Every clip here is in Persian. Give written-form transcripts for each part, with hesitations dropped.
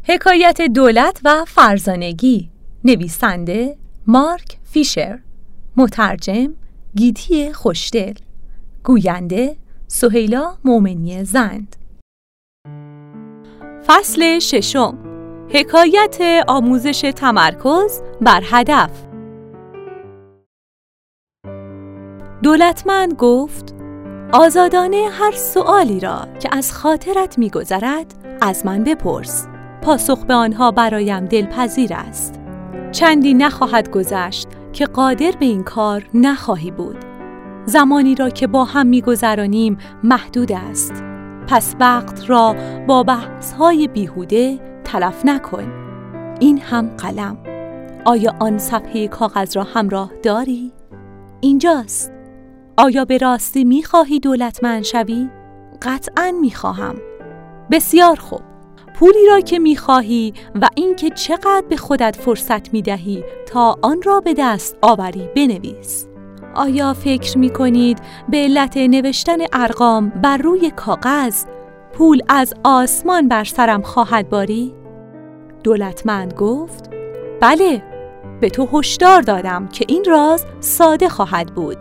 حکایت دولت و فرزانگی، نویسنده مارک فیشر، مترجم گیتی خوشدل، گوینده سهیلا مومنی زند. فصل ششم، حکایت آموزش تمرکز بر هدف. دولتمند گفت: آزادانه هر سؤالی را که از خاطرت می‌گذرد از من بپرس. پاسخ به آنها برایم دلپذیر است. چندی نخواهد گذشت که قادر به این کار نخواهی بود. زمانی را که با هم می‌گذرانیم محدود است. پس وقت را با بحث‌های بیهوده تلف نکن. این هم قلم. آیا آن صفحه کاغذ را همراه داری؟ اینجاست. آیا به راستی می‌خواهی دولتمند شوی؟ قطعاً می‌خواهم. بسیار خوب. پولی را که می‌خواهی و اینکه چقدر به خودت فرصت می‌دهی تا آن را به دست آوری بنویس. آیا فکر می‌کنید به علت نوشتن ارقام بر روی کاغذ پول از آسمان بر سرم خواهد بارید؟ دولتمند گفت: بله، به تو هشدار دادم که این راز ساده خواهد بود.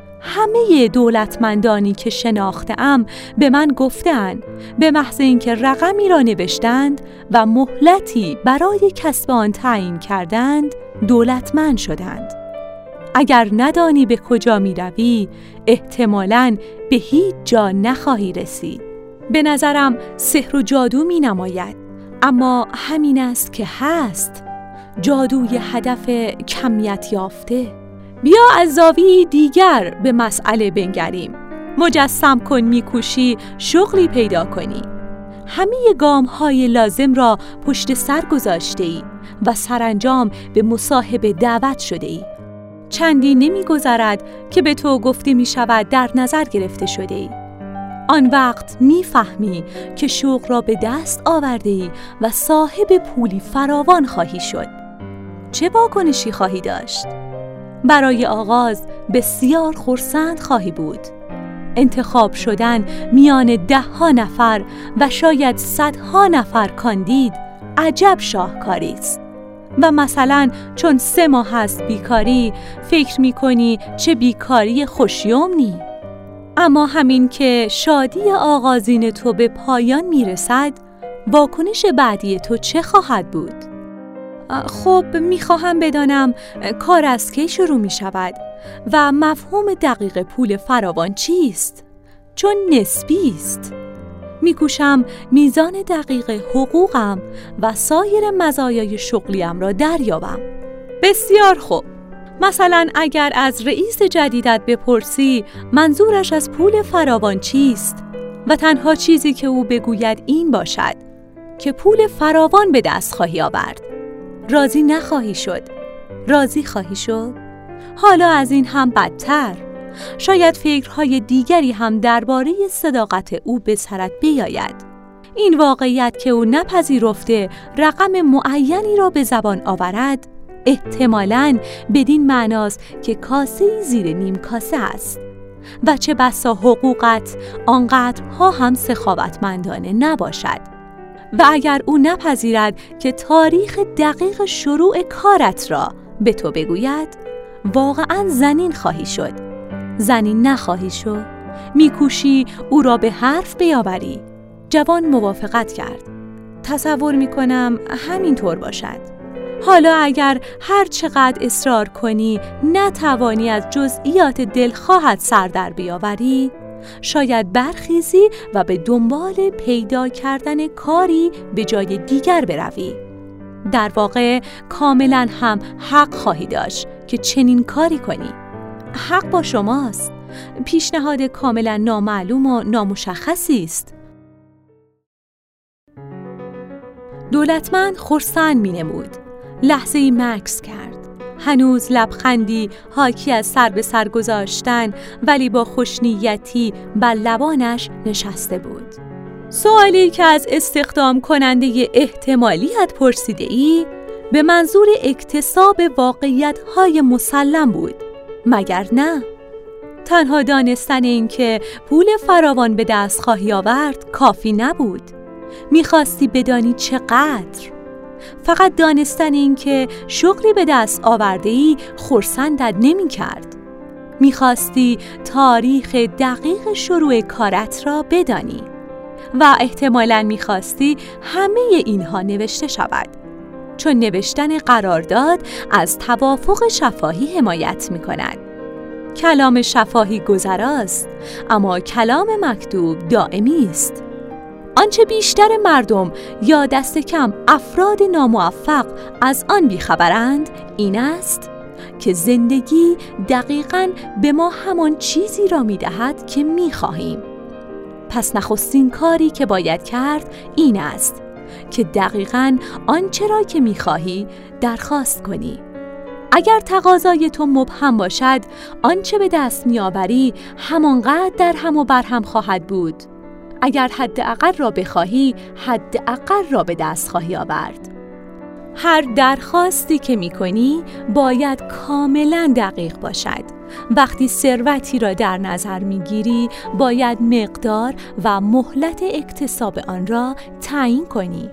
همه دولتمندانی که شناخته‌ام به من گفتند به محض اینکه رقمی را نوشتند و مهلتی برای کسب آن تعیین کردند دولتمند شدند. اگر ندانی به کجا می روی احتمالاً به هیچ جا نخواهی رسید. به نظرم سحر و جادو می نماید، اما همین است که هست. جادوی هدف کمیت یافته. بیا از زاویه دیگر به مسئله بنگریم. مجسم کن میکوشی شغلی پیدا کنی. همه گام‌های لازم را پشت سر گذاشته‌ای و سرانجام به مصاحبه دعوت شده‌ای. چندی نمی‌گذرد که به تو گفته می‌شود در نظر گرفته شده‌ای. آن وقت می‌فهمی که شغل را به دست آورده‌ای و صاحب پولی فراوان خواهی شد. چه واکنشی خواهی داشت؟ برای آغاز بسیار خرسند خواهی بود. انتخاب شدن میان 10 نفر و شاید 100 نفر کاندید عجب شاهکاری است. و مثلا چون 3 ماه هست بیکاری فکر میکنی چه بیکاری خوشیومنی. اما همین که شادی آغازین تو به پایان میرسد واکنش بعدی تو چه خواهد بود؟ خب میخواهم بدانم کار از کی شروع می شود و مفهوم دقیق پول فراوان چیست؟ چون نسبی است. میکوشم میزان دقیق حقوقم و سایر مزایای شغلیم را دریابم. بسیار خوب. مثلا اگر از رئیس جدیدت بپرسی منظورش از پول فراوان چیست و تنها چیزی که او بگوید این باشد که پول فراوان به دست خواهی آورد، راضی نخواهی شد. راضی خواهی شد؟ حالا از این هم بدتر. شاید فکرهای دیگری هم درباره صداقت او به سرت بیاید. این واقعیت که او نپذیرفته رقم معینی را به زبان آورد احتمالاً بدین معناست که کاسه زیر نیم کاسه است و چه بسا حقوقت آنقدرها هم سخاوتمندانه نباشد. و اگر او نپذیرد که تاریخ دقیق شروع کارت را به تو بگوید واقعاً زنین خواهی شد. زنین نخواهی شد. میکوشی او را به حرف بیاوری. جوان موافقت کرد. تصور میکنم همینطور باشد. حالا اگر هر چقدر اصرار کنی نتوانی از جزئیات دلخواهت سر در بیاوری، شاید برخیزی و به دنبال پیدا کردن کاری به جای دیگر بروی. در واقع کاملا هم حق خواهی داشت که چنین کاری کنی. حق با شماست. پیشنهاد کاملا نامعلوم و نامشخصی است. دولتمند خرسند می‌نمود. لحظه‌ای مکث کرد. هنوز لبخندی حاکی از سر به سر گذاشتن ولی با خوشنیتی بر لبانش نشسته بود. سوالی که از استخدام کننده احتمالیت پرسیده ای به منظور اکتساب واقعیت‌های مسلم بود، مگر نه؟ تنها دانستن این که پول فراوان به دست خواهی آورد کافی نبود. می‌خواستی بدانی چقدر. فقط دانستن این که شغلی به دست آورده‌ای خرسندت نمی کرد. می‌خواستی تاریخ دقیق شروع کارت را بدانی و احتمالاً می‌خواستی همه اینها نوشته شود، چون نوشتن قرارداد از توافق شفاهی حمایت می‌کند. کلام شفاهی گذراست، اما کلام مکتوب دائمی است. آنچه بیشتر مردم یا دست کم افراد ناموفق از آن بیخبرند این است که زندگی دقیقاً به ما همان چیزی را می‌دهد که می‌خواهیم. پس نخستین کاری که باید کرد این است که دقیقاً آنچه را که می‌خواهی درخواست کنی. اگر تقاضای تو مبهم باشد، آنچه به دست می‌آوری همانقدر در هم و بر هم خواهد بود. اگر حداقل را بخواهی، حداقل را به دست خواهی آورد. هر درخواستی که می‌کنی باید کاملاً دقیق باشد. وقتی ثروتی را در نظر می‌گیری، باید مقدار و مهلت اکتساب آن را تعیین کنی.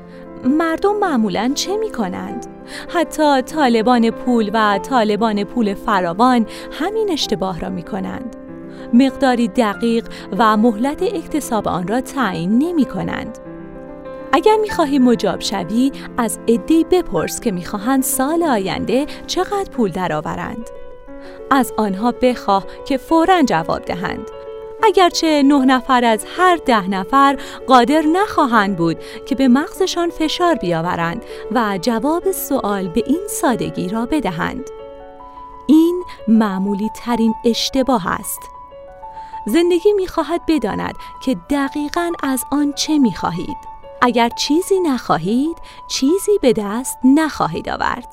مردم معمولاً چه می‌کنند؟ حتی طالبان پول و طالبان پول فراوان همین اشتباه را می‌کنند. مقداری دقیق و مهلت اکتساب آن را تعیین نمی‌کنند. اگر می‌خواهی مجاب شوی، از عده‌ای بپرس که می‌خواهند سال آینده چقدر پول درآورند. از آنها بخواه که فوراً جواب دهند. اگرچه 9 نفر از هر 10 نفر قادر نخواهند بود که به مغزشان فشار بیاورند و جواب سوال به این سادگی را بدهند. این معمولی ترین اشتباه است. زندگی می‌خواهد بداند که دقیقاً از آن چه می‌خواهید. اگر چیزی نخواهید، چیزی به دست نخواهید آورد.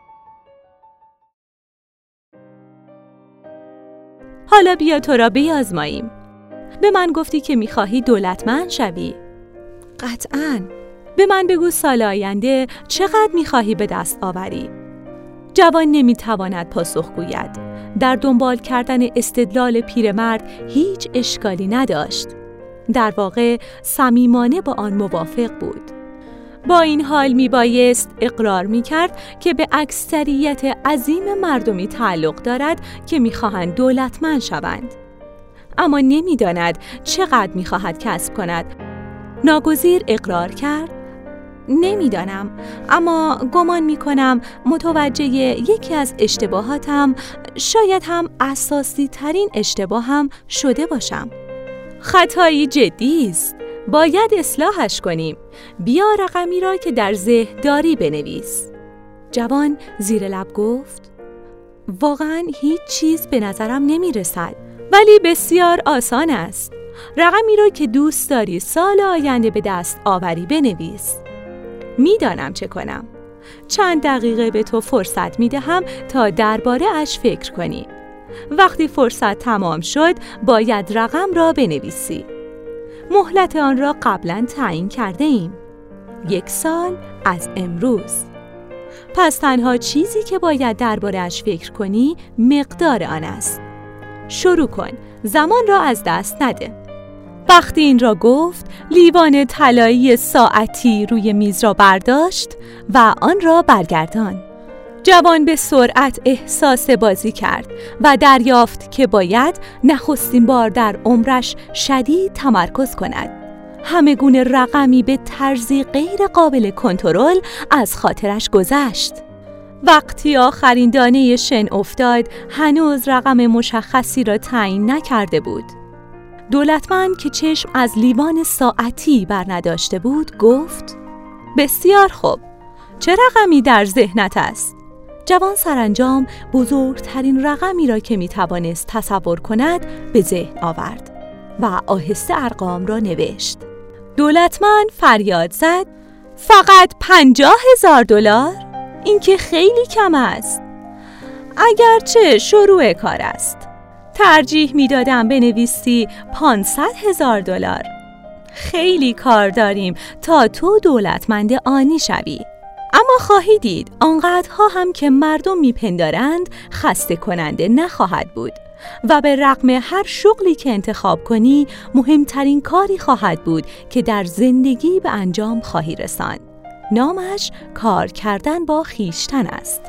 حالا بیا تو را بیازماییم. به من گفتی که می‌خواهی دولتمند شوی. قطعاً. به من بگو سال آینده چقدر می‌خواهی به دست آوری. جوان نمی‌تواند پاسخ گوید. در دنبال کردن استدلال پیرمرد هیچ اشکالی نداشت. در واقع صمیمانه با آن موافق بود. با این حال میبایست اقرار میکرد که به اکثریت عظیم مردمی تعلق دارد که میخواهند دولتمند شوند. اما نمیداند چقدر میخواهد کسب کند. ناگزیر اقرار کرد: نمیدانم، اما گمان میکنم متوجه یکی از اشتباهاتم، شاید هم اساسی ترین اشتباهم شده باشم. خطایی جدی است. باید اصلاحش کنیم. بیا رقمی را که در ذهن داری بنویس. جوان زیر لب گفت: واقعاً هیچ چیز به نظرم نمی رسد، ولی بسیار آسان است. رقمی را که دوست داری سال آینده به دست آوری بنویس. میدانم چه کنم. چند دقیقه به تو فرصت می دهم تا درباره اش فکر کنی. وقتی فرصت تمام شد، باید رقم را بنویسی. مهلت آن را قبلا تعیین کرده ایم. 1 سال از امروز. پس تنها چیزی که باید درباره اش فکر کنی مقدار آن است. شروع کن. زمان را از دست نده. وقتی این را گفت، لیوان طلایی ساعتی روی میز را برداشت و آن را برگرداند. جوان به سرعت احساس بازی کرد و دریافت که باید نخستین بار در عمرش شدید تمرکز کند. همه گونه رقمی به طرزی غیر قابل کنترل از خاطرش گذشت. وقتی آخرین دانه شن افتاد، هنوز رقم مشخصی را تعیین نکرده بود. دولتمند که چشم از لیوان ساعتی بر نداشته بود گفت: بسیار خوب، چه رقمی در ذهنت است؟ جوان سرانجام بزرگترین رقمی را که میتوانست تصور کند به ذهن آورد و آهسته ارقام را نوشت. دولتمند فریاد زد: فقط $50,000؟ این که خیلی کم است. اگرچه شروع کار است. ترجیح میدادم بنویسی $500,000. خیلی کار داریم تا تو دولتمند آنی شوی. اما خواهی دید آنقدرها هم که مردم میپندارند خسته کننده نخواهد بود و به رغم هر شغلی که انتخاب کنی مهمترین کاری خواهد بود که در زندگی به انجام خواهی رساند. نامش کار کردن با خویشتن است.